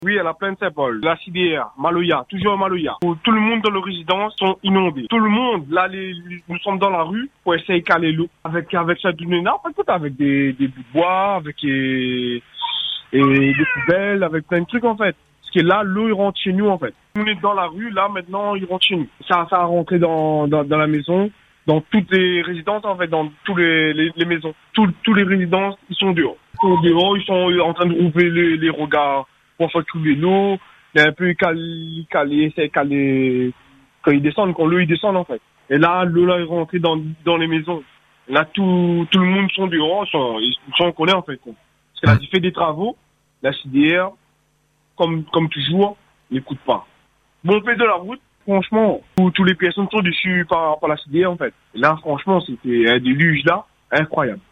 Oui, à la plaine Saint-Paul, la CDR, Maloya, toujours à Maloya. Tout le monde dans le résidence sont inondés. Tout le monde, là, nous sommes dans la rue pour essayer de caler l'eau. Avec cette dune-là, avec des bouts de bois, avec des poubelles, avec plein de trucs, en fait. Parce que là, l'eau, il rentre chez nous, en fait. On est dans la rue, là, maintenant, il rentre chez nous. Ça a rentré dans la maison, dans toutes les résidences, en fait, dans tous les maisons. Tous les résidences, ils sont dehors. Ils sont en train de rouvrir les regards pour faire couler l'eau. Il est un peu calé, quand ils descendent, quand l'eau, ils descendent, en fait. Et là, l'eau, là, est rentrée dans les maisons. Là, tout le monde sont dehors, ils sont en colère, en fait. Parce que là, il fait des travaux, la CDR, comme toujours, n'écoute pas. Bon, on fait de la route, franchement, tous les personnes sont dessus par la CDR, en fait. Et là, franchement, c'était un déluge, là, incroyable.